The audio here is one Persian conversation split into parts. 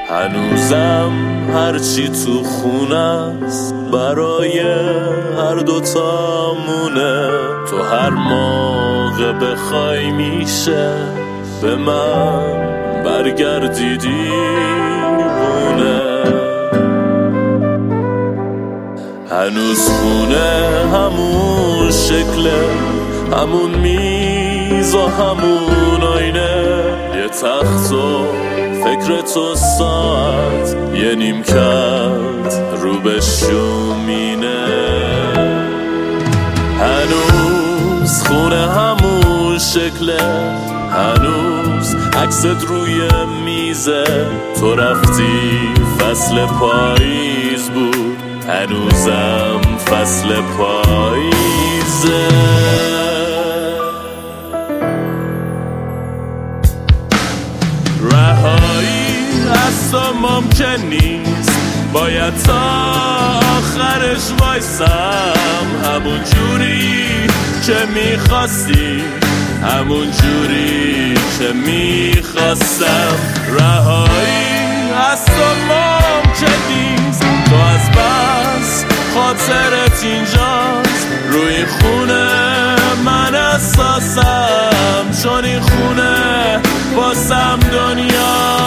هنوزم هرچی تو خونه است برای هر دوتامونه. تو هر موقع بخوای میشه به من برگردی دیوونه. هنوز خونه همون شکله، همون میز و همون آینه، یه تخت و فکر تو ساعت، یه نیمکت رو به شومینه. هنوز خونه همون شکله، هنوز عکست روی میزه. تو رفتی فصل پاییز بود، هنوزم فصل پاییزه. رهایی از تو ممکن نیست، باید تا آخرش وایسم. همون جوری که میخواستی، همون جوری که میخواستم. رهایی از تو ممکن نیست، تو از بس خاطرت اینجاست. روی خونه من اساسم، چون این خونه باسم دنیا.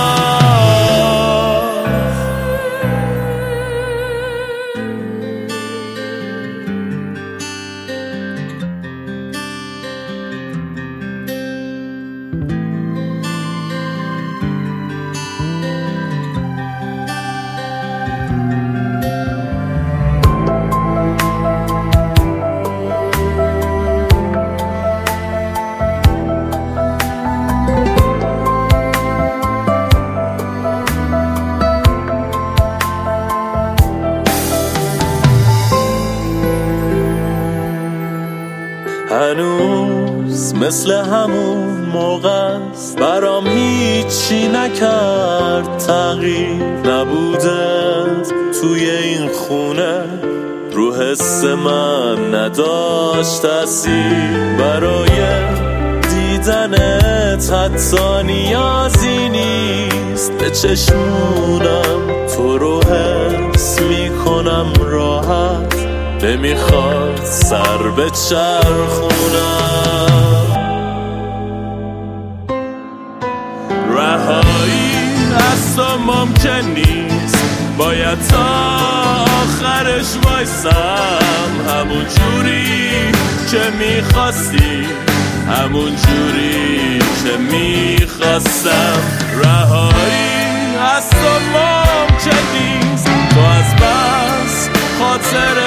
هنوز مثل همون موقع است، برام هیچی نکرد تغییر. نبودت توی این خونه رو حس من نداشت تأثیر. برای دیدنت حتی نیازی نیست، به چشمونم تو رو حس میکنم راحت. نمیخواد سر به چرخونم. رهایی از تو ممکن نیست، باید تا آخرش وایسم. همون جوری که میخواستی، همون جوری که میخواستم. رهایی از تو ممکن نیست، تو از بس خاطر